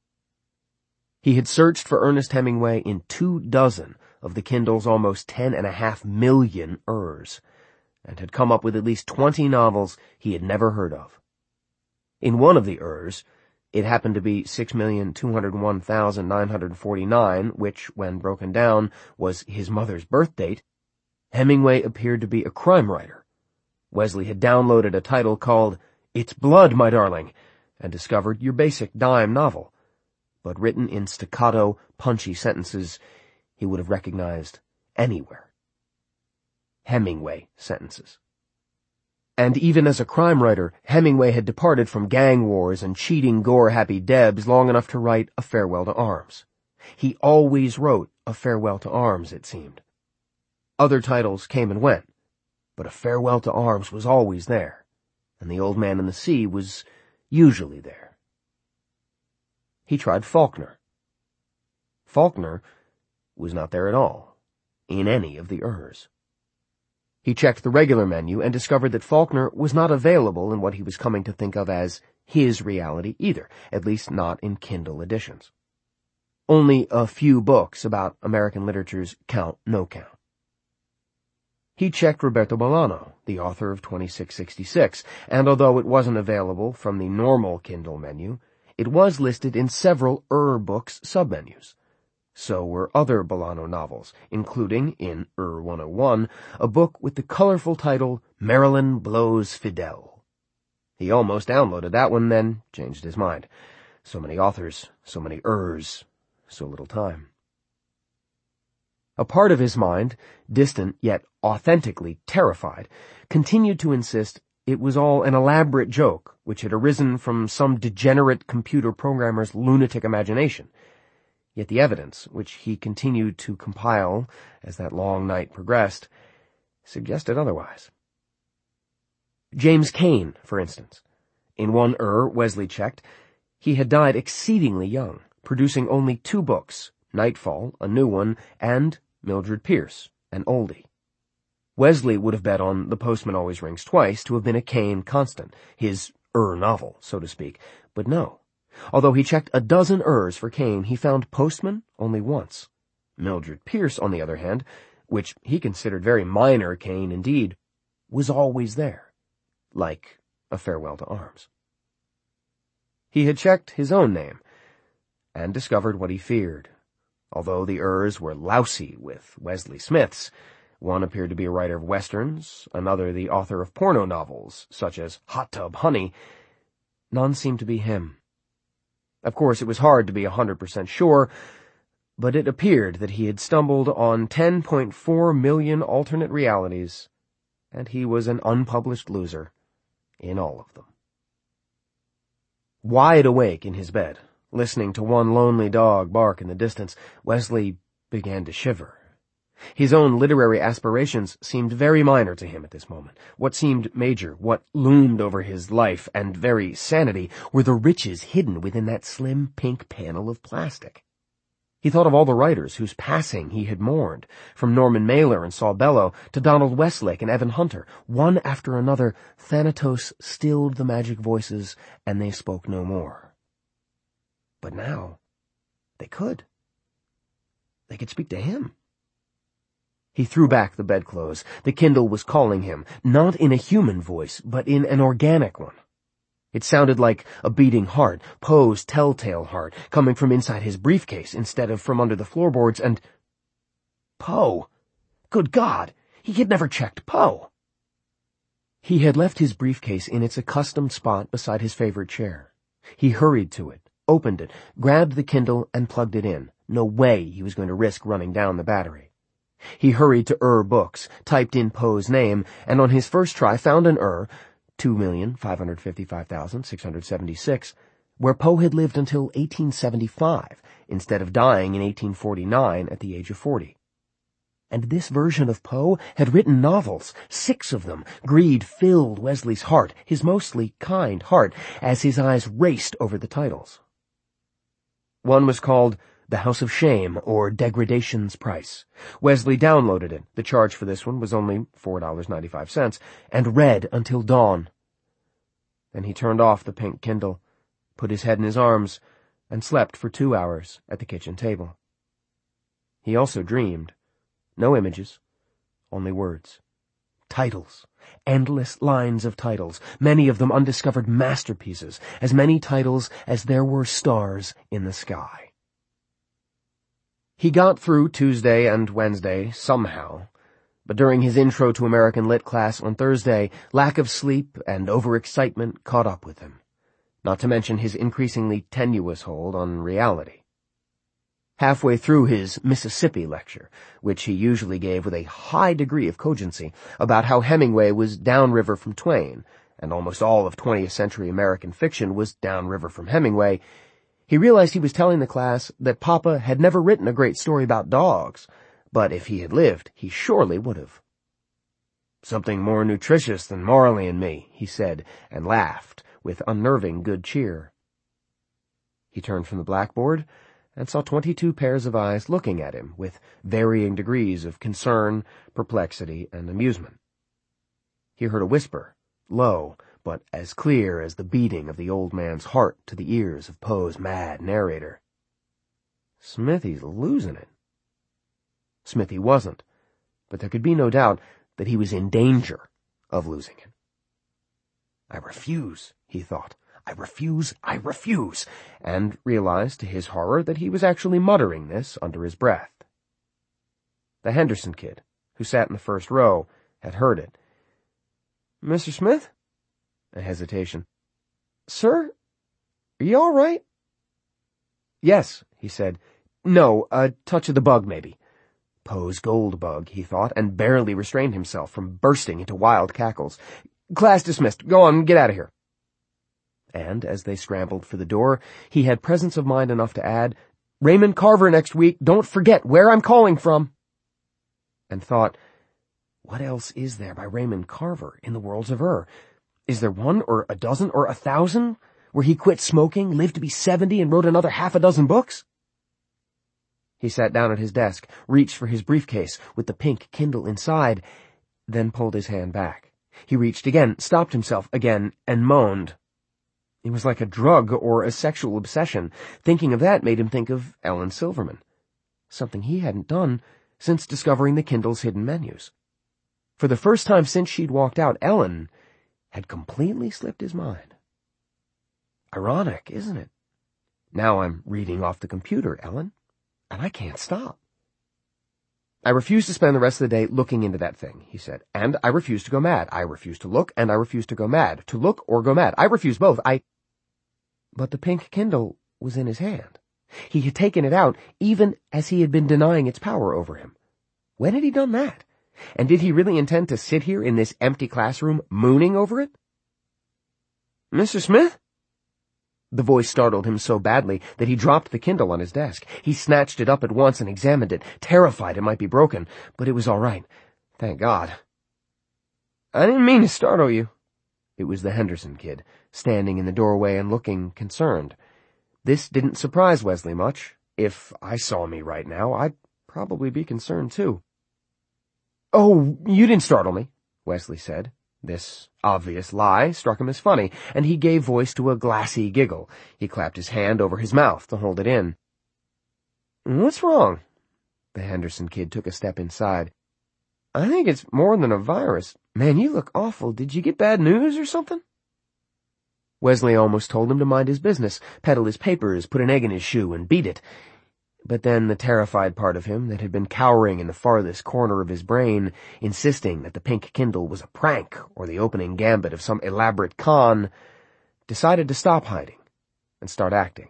He had searched for Ernest Hemingway in two dozen of the Kindle's almost ten and a half million Urs, and had come up with at least twenty novels he had never heard of. In one of the Urs, it happened to be six million two hundred one thousand nine hundred forty-nine, which, when broken down, was his mother's birth date. Hemingway appeared to be a crime writer. Wesley had downloaded a title called It's Blood, My Darling, and discovered your basic dime novel, but written in staccato, punchy sentences he would have recognized anywhere. Hemingway sentences. And even as a crime writer, Hemingway had departed from gang wars and cheating gore-happy debs long enough to write A Farewell to Arms. He always wrote A Farewell to Arms, it seemed. Other titles came and went, but A Farewell to Arms was always there, and The Old Man and the Sea was usually there. He tried Faulkner. Faulkner was not there at all, in any of the Urs. He checked the regular menu and discovered that Faulkner was not available in what he was coming to think of as his reality either, at least not in Kindle editions. Only a few books about American literature's Count No Count. He checked Roberto Bolano, the author of twenty-six sixty-six, and although it wasn't available from the normal Kindle menu, it was listed in several Ur Books submenus. So were other Bolano novels, including, in Ur one oh one, a book with the colorful title Marilyn Blows Fidel. He almost downloaded that one, then changed his mind. So many authors, so many Urs, so little time. A part of his mind, distant yet authentically terrified, continued to insist it was all an elaborate joke which had arisen from some degenerate computer programmer's lunatic imagination. Yet the evidence, which he continued to compile as that long night progressed, suggested otherwise. James Cain, for instance. In one Ur Wesley checked, he had died exceedingly young, producing only two books, Nightfall, a new one, and Mildred Pierce, an oldie. Wesley would have bet on The Postman Always Rings Twice to have been a Cain constant, his Ur novel, so to speak, but no. Although he checked a dozen Urs for Cain, he found Postman only once. Mildred Pierce, on the other hand, which he considered very minor Cain indeed, was always there, like A Farewell to Arms. He had checked his own name, and discovered what he feared. Although the Urs were lousy with Wesley Smith's, one appeared to be a writer of westerns, another the author of porno novels, such as Hot Tub Honey. None seemed to be him. Of course, it was hard to be a hundred percent sure, but it appeared that he had stumbled on ten point four million alternate realities, and he was an unpublished loser in all of them. Wide awake in his bed, listening to one lonely dog bark in the distance, Wesley began to shiver. His own literary aspirations seemed very minor to him at this moment. What seemed major, what loomed over his life and very sanity, were the riches hidden within that slim pink panel of plastic. He thought of all the writers whose passing he had mourned, from Norman Mailer and Saul Bellow to Donald Westlake and Evan Hunter. One after another, Thanatos stilled the magic voices, and they spoke no more. But now, they could. They could speak to him. He threw back the bedclothes. The Kindle was calling him, not in a human voice, but in an organic one. It sounded like a beating heart, Poe's telltale heart, coming from inside his briefcase instead of from under the floorboards, and... Poe! Good God! He had never checked Poe! He had left his briefcase in its accustomed spot beside his favorite chair. He hurried to it, opened it, grabbed the Kindle, and plugged it in. No way he was going to risk running down the battery. He hurried to Ur Books, typed in Poe's name, and on his first try found an Ur, two million five hundred fifty-five thousand six hundred seventy-six, where Poe had lived until eighteen seventy-five, instead of dying in eighteen forty-nine at the age of forty. And this version of Poe had written novels, six of them. Greed filled Wesley's heart, his mostly kind heart, as his eyes raced over the titles. One was called The House of Shame, or Degradation's Price. Wesley downloaded it. The charge for this one was only four dollars and ninety-five cents, and read until dawn. Then he turned off the pink Kindle, put his head in his arms, and slept for two hours at the kitchen table. He also dreamed. No images, only words. Titles. Endless lines of titles, many of them undiscovered masterpieces, as many titles as there were stars in the sky. He got through Tuesday and Wednesday somehow, but during his Intro to American Lit class on Thursday, lack of sleep and overexcitement caught up with him, not to mention his increasingly tenuous hold on reality. Halfway through his Mississippi lecture, which he usually gave with a high degree of cogency, about how Hemingway was downriver from Twain, and almost all of twentieth century American fiction was downriver from Hemingway, he realized he was telling the class that Papa had never written a great story about dogs, but if he had lived, he surely would have. "Something more nutritious than Marley and Me," he said, and laughed, with unnerving good cheer. He turned from the blackboard and saw twenty-two pairs of eyes looking at him with varying degrees of concern, perplexity, and amusement. He heard a whisper, low, but as clear as the beating of the old man's heart to the ears of Poe's mad narrator. Smithy's losing it. Smithy wasn't, but there could be no doubt that he was in danger of losing it. I refuse, he thought. I refuse, I refuse, and realized to his horror that he was actually muttering this under his breath. The Henderson kid, who sat in the first row, had heard it. "Mister Smith?" A hesitation. "Sir? Are you all right?" "Yes," he said. "No, a touch of the bug, maybe." Poe's gold bug, he thought, and barely restrained himself from bursting into wild cackles. "Class dismissed. Go on, get out of here." And, as they scrambled for the door, he had presence of mind enough to add, "Raymond Carver next week. Don't forget where I'm calling from." And thought, what else is there by Raymond Carver in the worlds of Ur? Is there one, or a dozen, or a thousand, where he quit smoking, lived to be seventy, and wrote another half a dozen books? He sat down at his desk, reached for his briefcase with the pink Kindle inside, then pulled his hand back. He reached again, stopped himself again, and moaned. It was like a drug or a sexual obsession. Thinking of that made him think of Ellen Silverman, something he hadn't done since discovering the Kindle's hidden menus. For the first time since she'd walked out, Ellen had completely slipped his mind. Ironic, isn't it? Now I'm reading off the computer, Ellen, and I can't stop. "I refuse to spend the rest of the day looking into that thing," he said, "and I refuse to go mad. I refuse to look, and I refuse to go mad. To look or go mad. I refuse both. I—" But the pink Kindle was in his hand. He had taken it out, even as he had been denying its power over him. When had he done that? And did he really intend to sit here in this empty classroom, mooning over it? "Mister Smith?" The voice startled him so badly that he dropped the Kindle on his desk. He snatched it up at once and examined it, terrified it might be broken, but it was all right. Thank God. "I didn't mean to startle you." It was the Henderson kid, standing in the doorway and looking concerned. This didn't surprise Wesley much. If I saw me right now, I'd probably be concerned too. Oh, you didn't startle me, Wesley said. This obvious lie struck him as funny, and he gave voice to a glassy giggle. He clapped his hand over his mouth to hold it in. What's wrong? The Henderson kid took a step inside. I think it's more than a virus. Man, you look awful. Did you get bad news or something? Wesley almost told him to mind his business, peddle his papers, put an egg in his shoe, and beat it. But then the terrified part of him that had been cowering in the farthest corner of his brain, insisting that the pink Kindle was a prank or the opening gambit of some elaborate con, decided to stop hiding and start acting.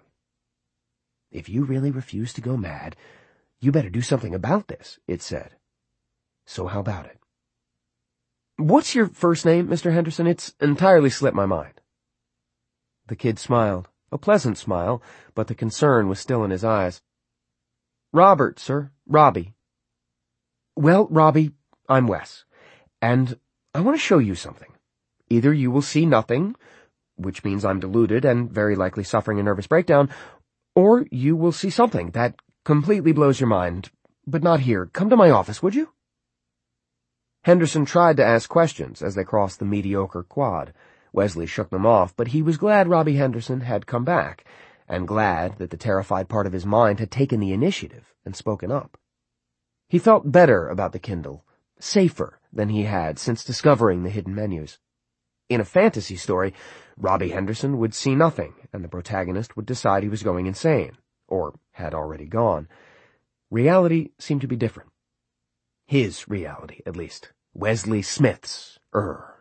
If you really refuse to go mad, you better do something about this, it said. So how about it? What's your first name, Mister Henderson? It's entirely slipped my mind. The kid smiled, a pleasant smile, but the concern was still in his eyes. Robert, sir. Robbie. Well, Robbie, I'm Wes, and I want to show you something. Either you will see nothing, which means I'm deluded and very likely suffering a nervous breakdown, or you will see something that completely blows your mind, but not here. Come to my office, would you? Henderson tried to ask questions as they crossed the mediocre quad. Wesley shook them off, but he was glad Robbie Henderson had come back, and glad that the terrified part of his mind had taken the initiative and spoken up. He felt better about the Kindle, safer than he had since discovering the hidden menus. In a fantasy story, Robbie Henderson would see nothing, and the protagonist would decide he was going insane, or had already gone. Reality seemed to be different. His reality, at least. Wesley Smith's, er.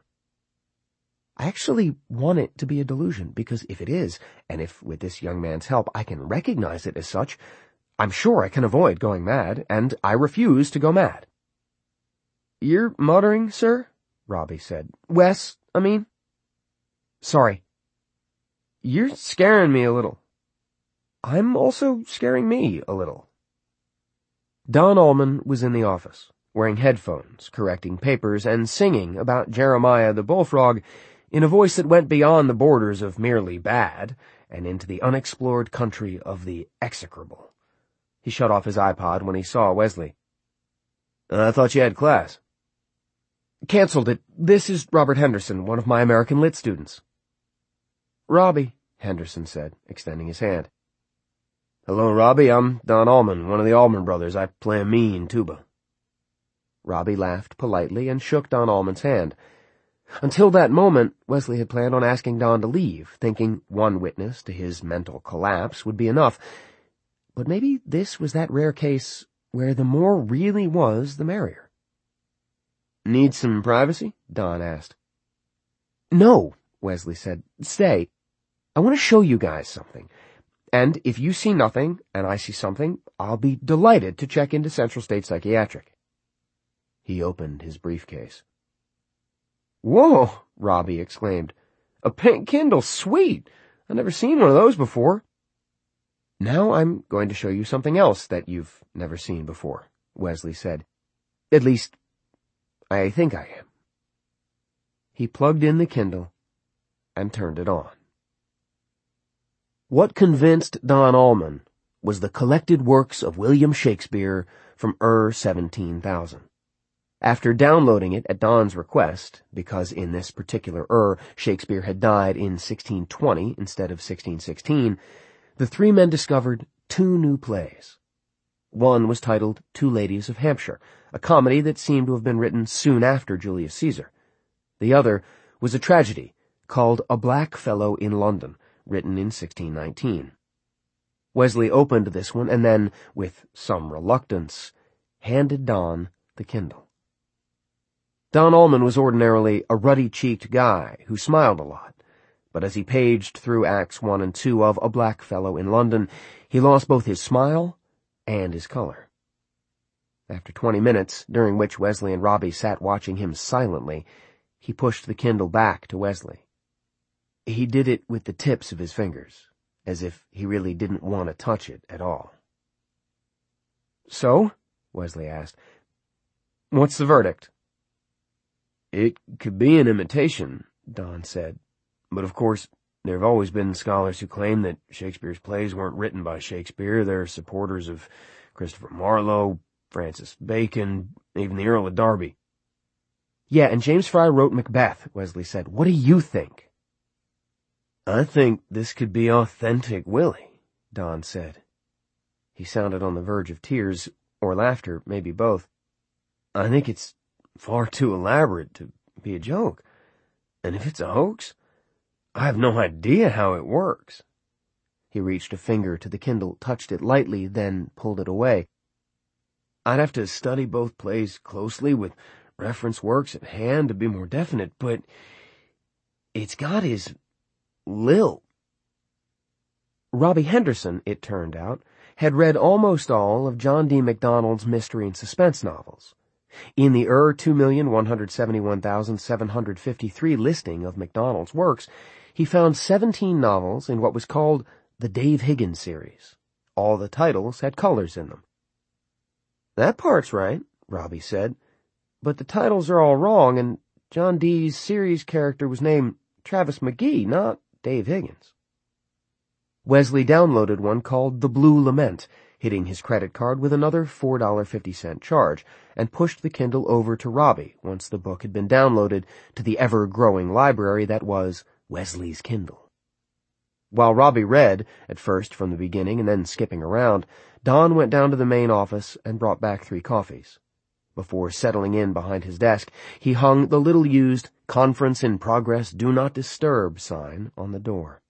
I actually want it to be a delusion, because if it is, and if with this young man's help I can recognize it as such, I'm sure I can avoid going mad, and I refuse to go mad. You're muttering, sir? Robbie said. Wes, I mean? Sorry. You're scaring me a little. I'm also scaring me a little. Don Allman was in the office, wearing headphones, correcting papers, and singing about Jeremiah the Bullfrog in a voice that went beyond the borders of merely bad and into the unexplored country of the execrable. He shut off his iPod when he saw Wesley. I thought you had class. Cancelled it. This is Robert Henderson, one of my American Lit students. Robbie, Henderson said, extending his hand. Hello, Robbie. I'm Don Allman, one of the Allman brothers. I play a mean tuba. Robbie laughed politely and shook Don Allman's hand. Until that moment, Wesley had planned on asking Don to leave, thinking one witness to his mental collapse would be enough. But maybe this was that rare case where the more really was, the merrier. Need some privacy? Don asked. No, Wesley said. Stay. I want to show you guys something. And if you see nothing, and I see something, I'll be delighted to check into Central State Psychiatric. He opened his briefcase. Whoa, Robbie exclaimed. A pink Kindle, sweet! I've never seen one of those before. Now I'm going to show you something else that you've never seen before, Wesley said. At least, I think I am. He plugged in the Kindle and turned it on. What convinced Don Allman was the collected works of William Shakespeare from er seventeen thousand. After downloading it at Don's request, because in this particular er, Shakespeare had died in sixteen twenty instead of sixteen sixteen, the three men discovered two new plays. One was titled Two Ladies of Hampshire, a comedy that seemed to have been written soon after Julius Caesar. The other was a tragedy called A Black Fellow in London, written in sixteen nineteen. Wesley opened this one and then, with some reluctance, handed Don the Kindle. Don Allman was ordinarily a ruddy-cheeked guy who smiled a lot, but as he paged through Acts one and two of A Black Fellow in London, he lost both his smile and his color. After twenty minutes, during which Wesley and Robbie sat watching him silently, he pushed the Kindle back to Wesley. He did it with the tips of his fingers, as if he really didn't want to touch it at all. So? Wesley asked. What's the verdict? It could be an imitation, Don said, but of course There have always been scholars who claim that Shakespeare's plays weren't written by Shakespeare. They're supporters of Christopher Marlowe, Francis Bacon, even the Earl of Derby. Yeah, and James Fry wrote Macbeth, Wesley said. What do you think? I think this could be authentic Willie, Don said. He sounded on the verge of tears, or laughter, maybe both. I think it's far too elaborate to be a joke. And if it's a hoax, I have no idea how it works. He reached a finger to the Kindle, touched it lightly, then pulled it away. I'd have to study both plays closely with reference works at hand to be more definite, but it's got his lilt. Robbie Henderson, it turned out, had read almost all of John D. MacDonald's mystery and suspense novels. In the er two million one hundred seventy-one thousand seven hundred fifty-three listing of MacDonald's works, he found seventeen novels in what was called the Dave Higgins series. All the titles had colors in them. That part's right, Robbie said, but the titles are all wrong, and John D's series character was named Travis McGee, not Dave Higgins. Wesley downloaded one called The Blue Lament, hitting his credit card with another four dollars and fifty cents charge, and pushed the Kindle over to Robbie once the book had been downloaded to the ever-growing library that was Wesley's Kindle. While Robbie read, at first from the beginning and then skipping around, Don went down to the main office and brought back three coffees. Before settling in behind his desk, he hung the little-used Conference in Progress Do Not Disturb sign on the door.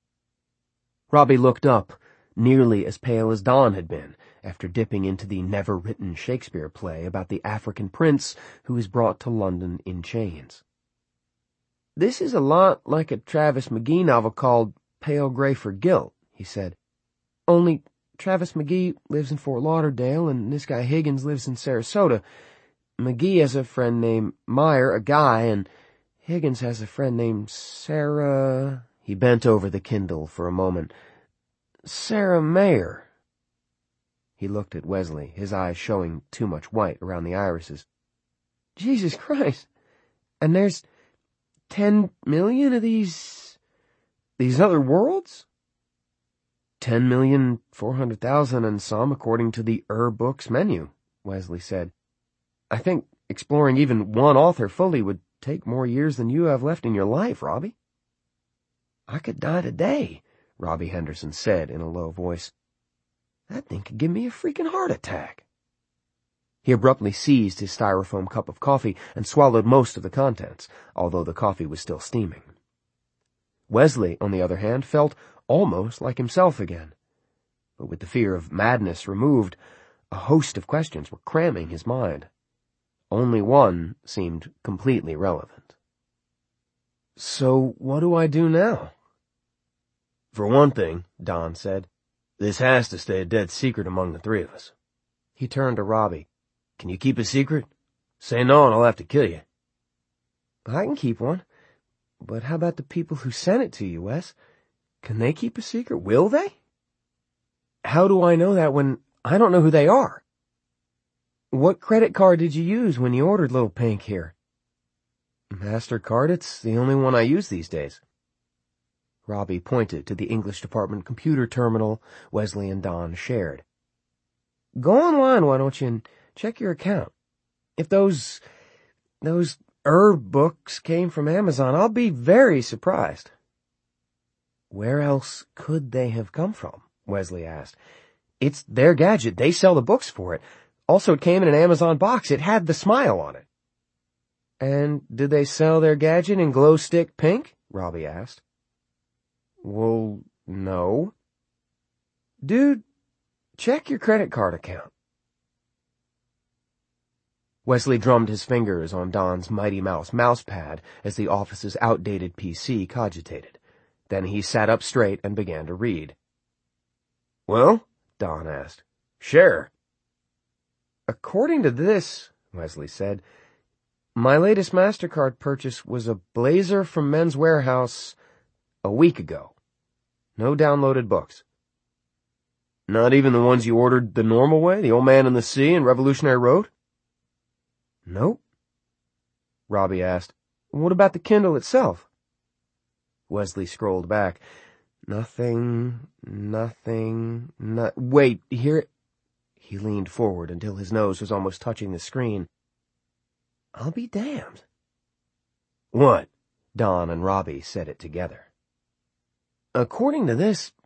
Robbie looked up, nearly as pale as Don had been, after dipping into the never-written Shakespeare play about the African prince who is brought to London in chains. "This is a lot like a Travis McGee novel called Pale Grey for Guilt," he said. "Only Travis McGee lives in Fort Lauderdale, and this guy Higgins lives in Sarasota. McGee has a friend named Meyer, a guy, and Higgins has a friend named Sarah—" He bent over the Kindle for a moment. "Sarah Mayer." He looked at Wesley, his eyes showing too much white around the irises. "Jesus Christ! And there's ten million of these... these other worlds?" Ten million, four hundred thousand and some, according to the Er Books menu, Wesley said. I think exploring even one author fully would take more years than you have left in your life, Robbie. "I could die today," Robbie Henderson said in a low voice. "That thing could give me a freaking heart attack." He abruptly seized his styrofoam cup of coffee and swallowed most of the contents, although the coffee was still steaming. Wesley, on the other hand, felt almost like himself again. But with the fear of madness removed, a host of questions were cramming his mind. Only one seemed completely relevant. "So what do I do now?" "For one thing," Don said, "this has to stay a dead secret among the three of us." He turned to Robbie. "Can you keep a secret? Say no and I'll have to kill you." "I can keep one. But how about the people who sent it to you, Wes? Can they keep a secret? Will they?" "How do I know that when I don't know who they are?" "What credit card did you use when you ordered Little Pink here?" MasterCard, it's the only one I use these days. Robbie pointed to the English department computer terminal Wesley and Don shared. "Go online, why don't you, and check your account. If those, those Er books came from Amazon, I'll be very surprised." "Where else could they have come from?" Wesley asked. "It's their gadget. They sell the books for it. Also, it came in an Amazon box. It had the smile on it." "And did they sell their gadget in glow stick pink?" Robbie asked. "Well, no." "Dude, check your credit card account." Wesley drummed his fingers on Don's Mighty Mouse mouse pad as the office's outdated P C cogitated. Then he sat up straight and began to read. "Well?" Don asked. "Share." "According to this," Wesley said, "my latest MasterCard purchase was a blazer from Men's Warehouse a week ago. No downloaded books." "Not even the ones you ordered the normal way, The Old Man and the Sea and Revolutionary Road?" "Nope." Robbie asked, "What about the Kindle itself?" Wesley scrolled back. Nothing, nothing, no— Wait, here— He leaned forward until his nose was almost touching the screen. I'll be damned. What? Don and Robbie said it together. According to this,